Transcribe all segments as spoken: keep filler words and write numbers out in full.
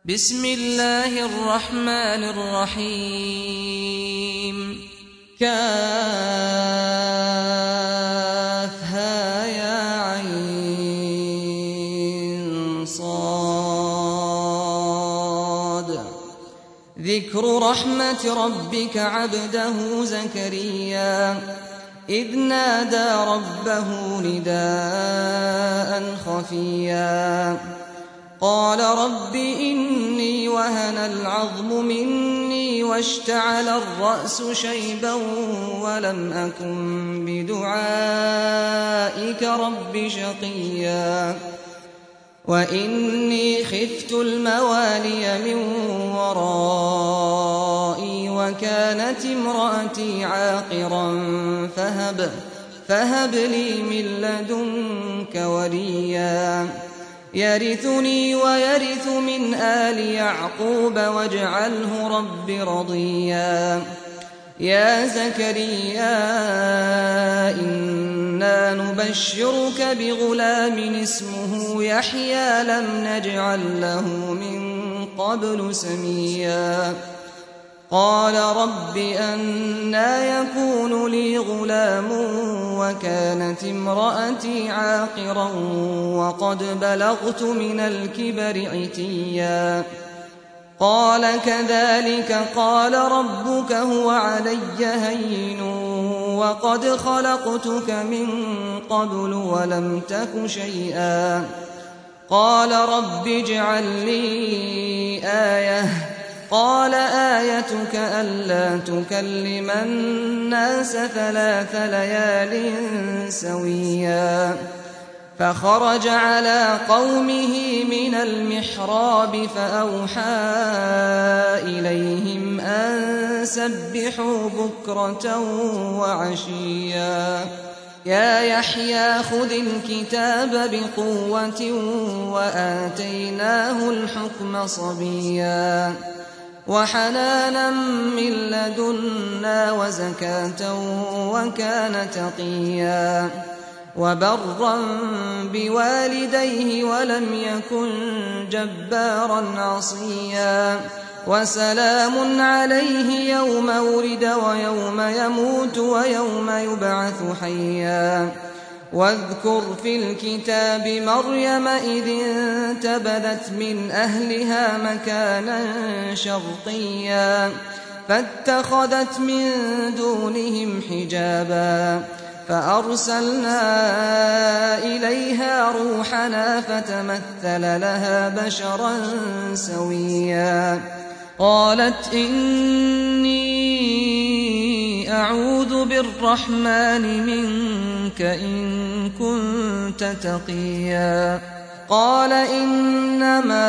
بسم الله الرحمن الرحيم كافها يا عين صاد ذكر رحمة ربك عبده زكريا إذ نادى ربه نداء خفيا قال رب إني وهن العظم مني واشتعل الرأس شيبا ولم أكن بدعائك رب شقيا وإني خفت الموالي من ورائي وكانت امرأتي عاقرا فهب, فهب لي من لدنك وليا يرثني ويرث من آل يعقوب واجعله رب رضيا يا زكريا إنا نبشرك بغلام اسمه يحيى لم نجعل له من قبل سميا قال رب أنى يكون لي غلام وكانت امرأتي عاقرا وقد بلغت من الكبر عتيا قال كذلك قال ربك هو علي هين وقد خلقتك من قبل ولم تك شيئا قال رب اجعل لي آية قال آيتك ألا تكلم الناس ثلاث ليال سويا فخرج على قومه من المحراب فأوحى إليهم أن سبحوا بكرة وعشيا يا يحيى خذ الكتاب بقوة وآتيناه الحكم صبيا وحنانا من لدنا وزكاة وكان تقيا وبرا بوالديه ولم يكن جبارا عصيا وسلام عليه يوم ولد ويوم يموت ويوم يبعث حيا واذكر في الكتاب مريم إذ انتبذت من أهلها مكانا شرقيا فاتخذت من دونهم حجابا فأرسلنا إليها روحنا فتمثل لها بشرا سويا قالت إني أعوذ بالرحمن منك إن كنت تقيا قال إنما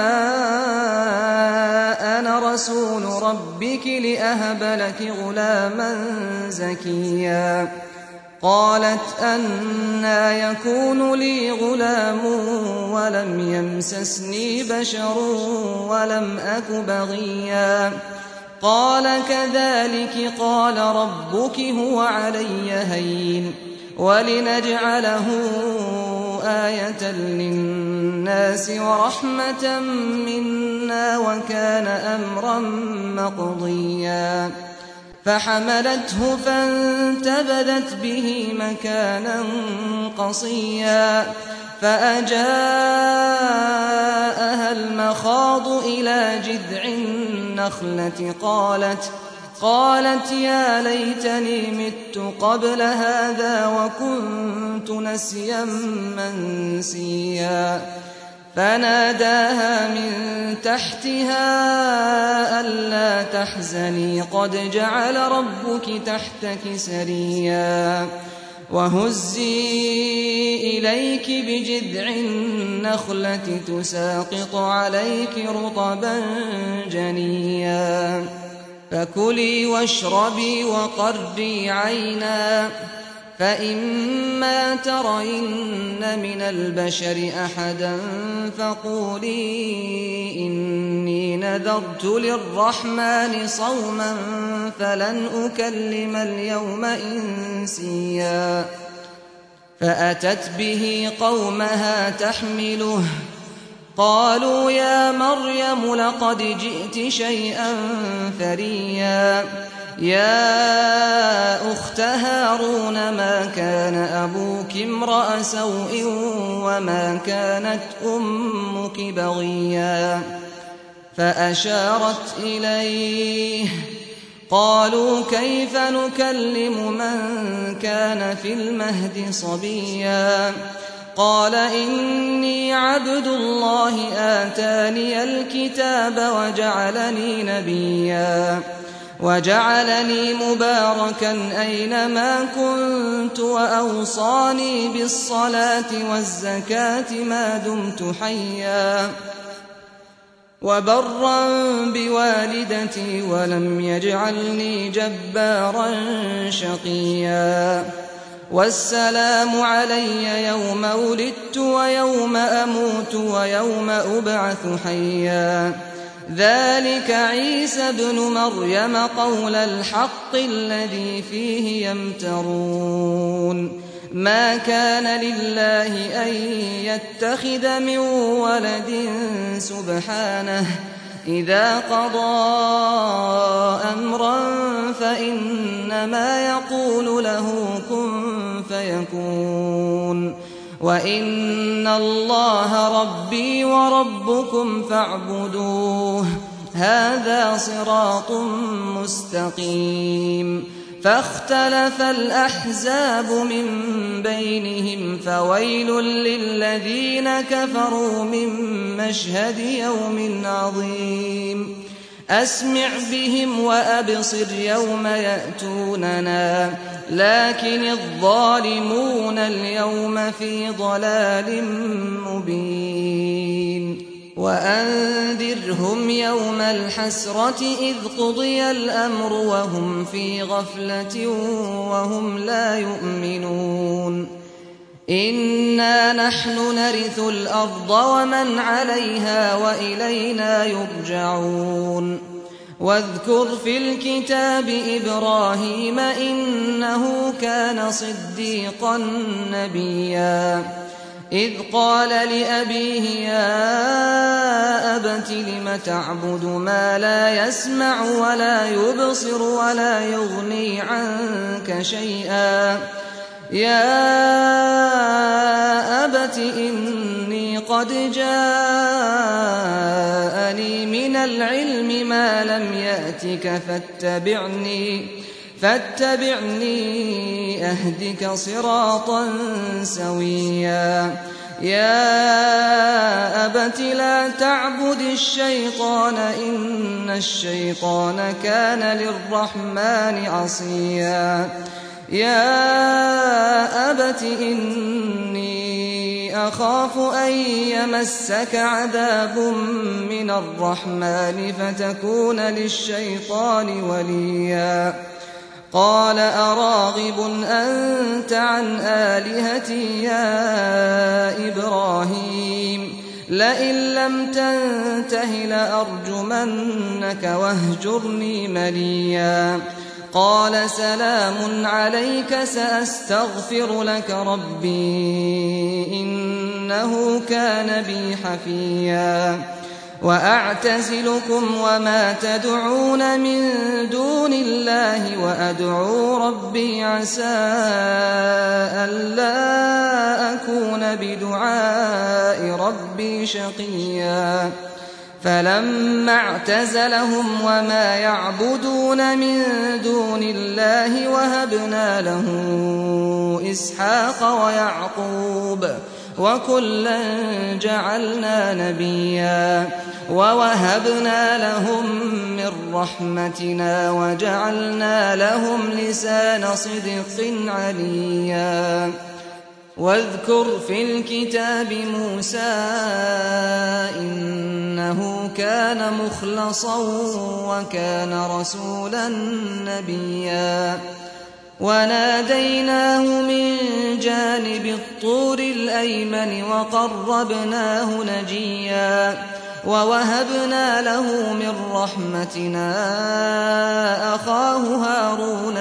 أنا رسول ربك لأهب لك غلاما زكيا قالت أنى يكون لي غلام ولم يمسسني بشر ولم أك بغيا قال كذلك قال ربك هو علي هين ولنجعله آية للناس ورحمة منا وكان أمرا مقضيا فحملته فانتبذت به مكانا قصيا فأجاءها المخاض إلى جذع النخلة قالت قالت يا ليتني مت قبل هذا وكنت نسيا منسيا فناداها من تحتها ألا تحزني قد جعل ربك تحتك سريا وهزي إليك بجذع النخلة تساقط عليك رطبا جنيا فكلي واشربي وقري عينا فإما ترين من البشر أحدا فقولي إني نذرت للرحمن صوما فلن أكلم اليوم إنسيا فأتت به قومها تحمله قالوا يا مريم لقد جئت شيئا فريا يا أخت هارون ما كان أبوك امرأ سوء وما كانت أمك بغيا فأشارت إليه قالوا كيف نكلم من كان في المهد صبيا قال إني عبد الله آتاني الكتاب وجعلني نبيا وجعلني مباركا أينما كنت وأوصاني بالصلاة والزكاة ما دمت حيا وبرا بوالدتي ولم يجعلني جبارا شقيا والسلام علي يوم ولدت ويوم أموت ويوم أبعث حيا ذلك عيسى ابن مريم قول الحق الذي فيه يمترون ما كان لله أن يتخذ من ولد سبحانه إذا قضى أمرا فإنما يقول له كن فيكون وإن الله ربي وربكم فاعبدوه هذا صراط مستقيم فاختلف الأحزاب من بينهم فويل للذين كفروا من مشهد يوم عظيم أسمع بهم وأبصر يوم يأتوننا لكن الظالمون اليوم في ضلال مبين وأنذرهم يوم الحسرة إذ قضي الأمر وهم في غفلة وهم لا يؤمنون إنا نحن نرث الأرض ومن عليها وإلينا يرجعون واذكر في الكتاب إبراهيم إنه كان صديقا نبيا إذ قال لأبيه يا أبت لم تعبد ما لا يسمع ولا يبصر ولا يغني عنك شيئا يا أبت إني قد جاءني من العلم ما لم يأتك فاتبعني فاتبعني أهدك صراطا سويا يا أبت لا تعبد الشيطان إن الشيطان كان للرحمن عصيا يا أبت إني أخاف أن يمسك عذاب من الرحمن فتكون للشيطان وليا قال أراغب أنت عن آلهتي يا إبراهيم لئن لم تنته لأرجمنك واهجرني مليا قال سلام عليك سأستغفر لك ربي إنه كان بي حفيا وأعتزلكم وما تدعون من دون الله وأدعو ربي عسى ألا أكون بدعاء ربي شقيا فلما اعتزلهم وما يعبدون من دون الله وهبنا له إسحاق ويعقوب وكلا جعلنا نبيا ووهبنا لهم من رحمتنا وجعلنا لهم لسان صدق عليا واذكر في الكتاب موسى إنه كان مخلصا وكان رسولا نبيا وناديناه من جانب الطور الأيمن وقربناه نجيا ووهبنا له من رحمتنا أخاه هارون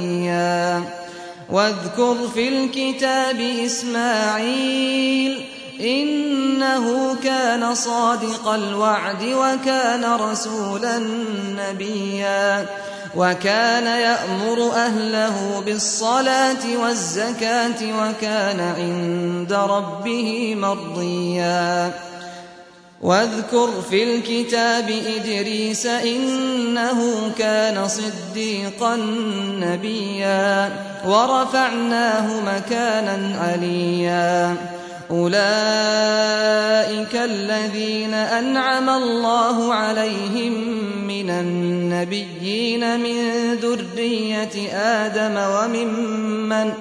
نبيا واذكر في الكتاب إسماعيل إنه كان صادق الوعد وكان رسولا نبيا وكان يأمر أهله بالصلاة والزكاة وكان عند ربه مرضيا واذكر في الكتاب إدريس إنه كان صديقا نبيا ورفعناه مكانا عليا أولئك الذين أنعم الله عليهم من النبيين من ذرية آدم وممن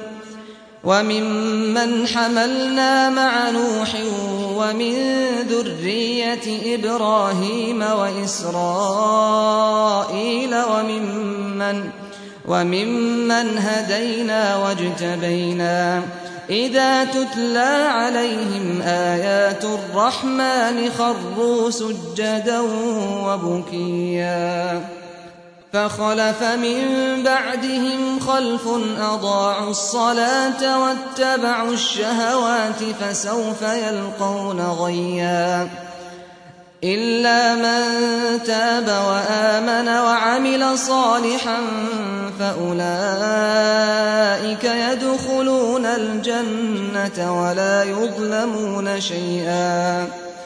وممن حملنا مع نوح ومن ذرية إبراهيم وإسرائيل وممن وممن هدينا واجتبينا إذا تتلى عليهم آيات الرحمن خروا سجدا وبكيا فخلف من بعدهم خلف أضاعوا الصلاة واتبعوا الشهوات فسوف يلقون غيا إلا من تاب وآمن وعمل صالحا فأولئك يدخلون الجنة ولا يظلمون شيئا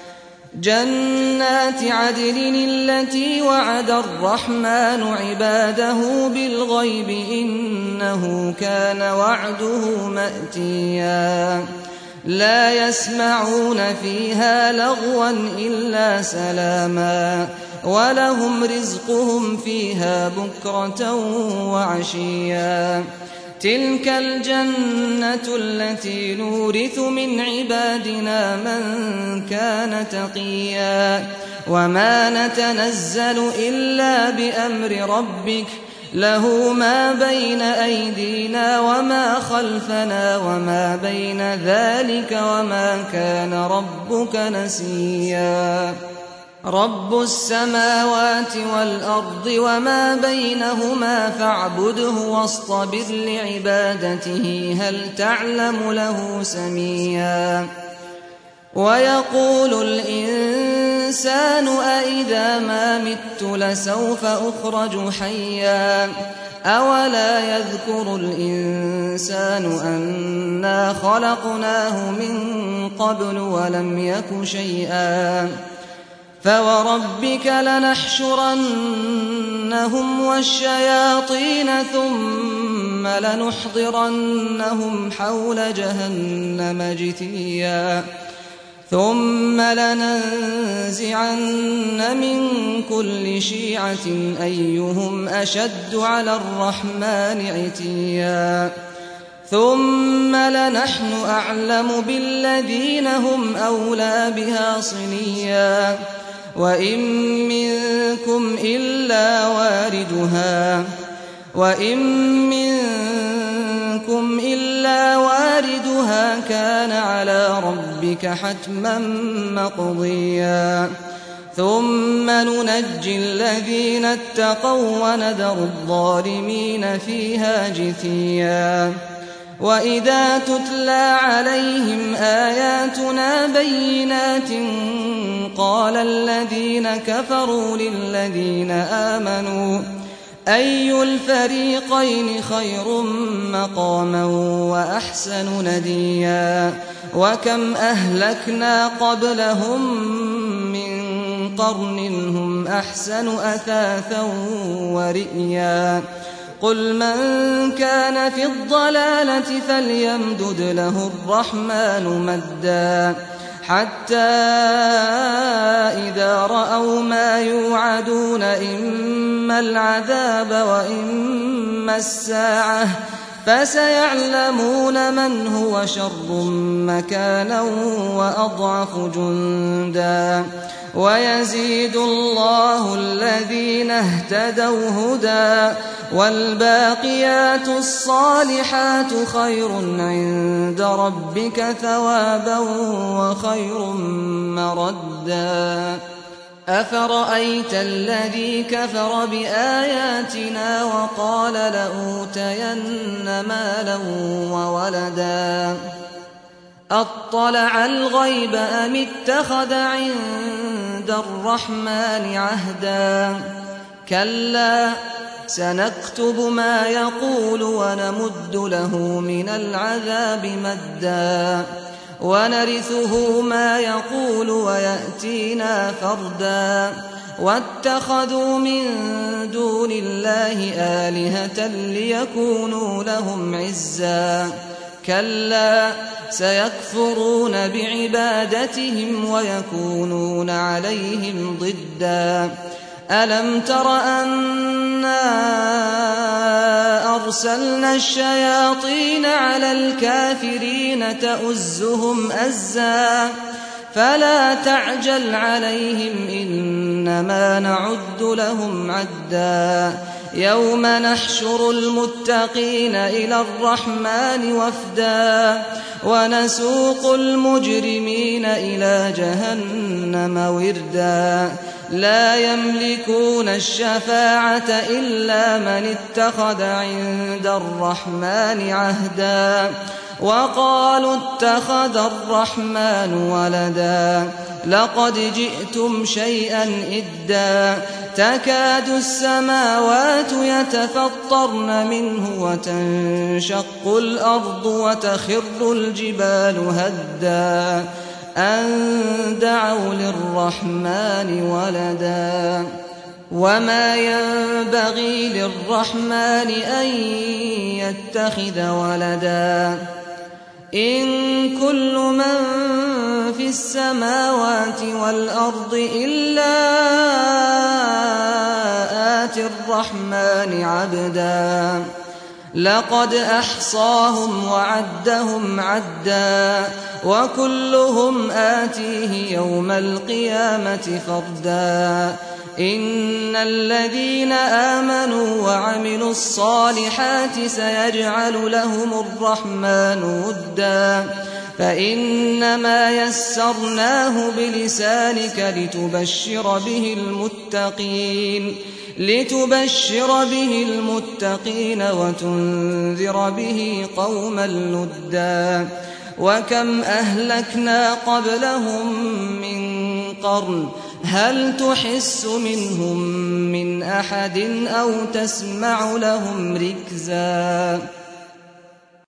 جنات عدن التي وعد الرحمن عباده بالغيب إنه كان وعده مأتيا لا يسمعون فيها لغوا إلا سلاما ولهم رزقهم فيها بكرة وعشيا تلك الجنة التي نورث من عبادنا من كان تقيا وما نتنزل إلا بأمر ربك له ما بين أيدينا وما خلفنا وما بين ذلك وما كان ربك نسيا رب السماوات والأرض وما بينهما فاعبده واصطبر لعبادته هل تعلم له سميا ويقول الإنسان أإذا ما مت لسوف أخرج حيا أولا يذكر الإنسان أنا خلقناه من قبل ولم يك شيئا فوربك لنحشرنهم والشياطين ثم لنحضرنهم حول جهنم جثيا ثم لننزعن من كل شيعة أيهم أشد على الرحمن عتيا ثم لنحن أعلم بالذين هم أولى بها صليا وإن منكم إلا واردها وإن منكم إلا واردها كان على ربك حتما مقضيا ثم ننجي الذين اتقوا ونذر الظالمين فيها جثيا وإذا تتلى عليهم آياتنا بينات قال الذين كفروا للذين آمنوا أي الفريقين خير مقاما وأحسن نديا وكم أهلكنا قبلهم من قرن هم أحسن أثاثا ورئيا قل من كان في الضلالة فليمدد له الرحمن مدا حتى إذا رأوا ما يوعدون إما العذاب وإما الساعة فسيعلمون من هو شر مكانا وأضعف جندا ويزيد الله الذين اهتدوا هدى والباقيات الصالحات خير عند ربك ثوابا وخير مردا أفرأيت الذي كفر بآياتنا وقال لأوتين مالا وولدا أطلع الغيب أم اتخذ عند الرحمن عهدا كلا سنكتب ما يقول ونمد له من العذاب مدا ونرثه ما يقول ويأتينا فردا واتخذوا من دون الله آلهة ليكونوا لهم عزا كلا سيكفرون بعبادتهم ويكونون عليهم ضدا ألم تر أنا أرسلنا الشياطين على الكافرين تؤزهم أزا فلا تعجل عليهم إنما نعد لهم عدا يوم نحشر المتقين إلى الرحمن وفدا ونسوق المجرمين إلى جهنم وردا لا يملكون الشفاعة إلا من اتخذ عند الرحمن عهدا وقالوا اتخذ الرحمن ولدا لقد جئتم شيئا إدا تكاد السماوات يتفطرن منه وتنشق الأرض وتخر الجبال هدا أن دعوا للرحمن ولدا وما ينبغي للرحمن أن يتخذ ولدا إن كل من في السماوات والأرض إلا آتي الرحمن عبدا لقد أحصاهم وعدهم عدا وكلهم آتيه يوم القيامة فردا إن الذين آمنوا وعملوا الصالحات سيجعل لهم الرحمن ودا فإنما يسرناه بلسانك لتبشر به المتقين لتبشر به المتقين وتنذر به قوما لدا وكم أهلكنا قبلهم من قرن هل تحس منهم من أحد أو تسمع لهم ركزا